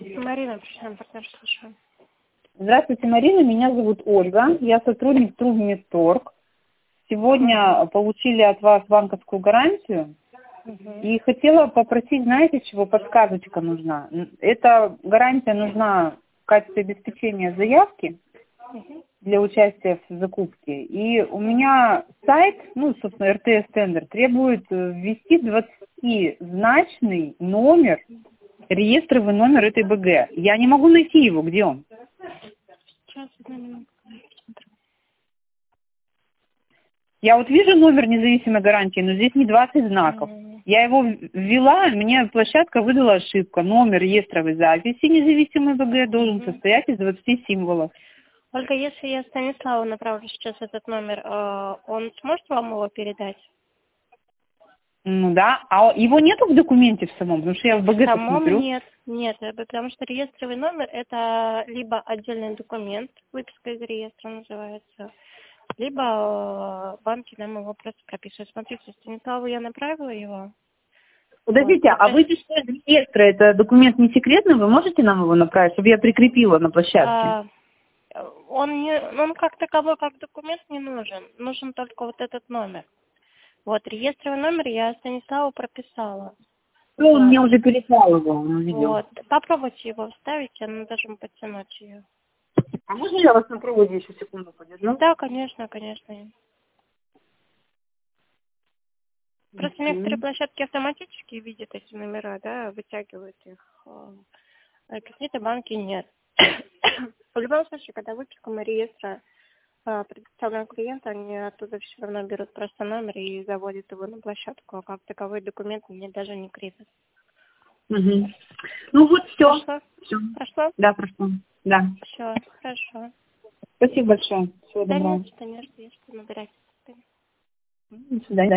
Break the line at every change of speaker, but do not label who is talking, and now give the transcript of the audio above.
Марина, причем партнер, слушаю.
Здравствуйте, Марина, меня зовут Ольга, я сотрудник Трубмедторг. Сегодня получили от вас банковскую гарантию и хотела попросить, знаете, чего подсказочка нужна. Эта гарантия нужна в качестве обеспечения заявки для участия в закупке. И у меня сайт, собственно, РТС-тендер, требует ввести 20-значный номер, реестровый номер этой БГ. Я не могу найти его, где он?
Сейчас, одну минуту.
Я вот вижу номер независимой гарантии, но здесь не 20 знаков. Я его ввела, мне площадка выдала ошибку. Номер реестровой записи независимой БГ должен состоять из 20 символов.
Ольга, если я Станиславу направлю сейчас этот номер, он сможет вам его передать?
Ну да, а его нету в документе в самом, потому что я в БГ посмотрю.
Нет, потому что реестровый номер это либо отдельный документ, выписка из реестра называется, либо банки нам его просто прописывают. Смотрите, Станиславу я направила его.
Подождите, а выписка из реестра, это документ не секретный, вы можете нам его направить, чтобы я прикрепила на площадке?
Он как таковой, как документ не нужен. Нужен только вот этот номер. Вот, реестровый номер я Станиславу прописала.
Ну, он мне уже переслал его, он увидел.
Вот, попробуйте его вставить, она даже подтянуть ее.
А можно я вас на проводе еще секунду подержу?
Да, конечно. Просто некоторые площадки автоматически видят эти номера, да, вытягивают их. А какие-то банки нет. В любом случае, когда выписком реестра предоставляем клиенту, они оттуда все равно берут просто номер и заводят его на площадку, а как таковой документ мне даже не крепят.
Ну вот все.
Прошло?
Да, прошло. Да.
Все, хорошо.
Спасибо большое. Всего доброго.
Да нет, что набирать.
До свидания.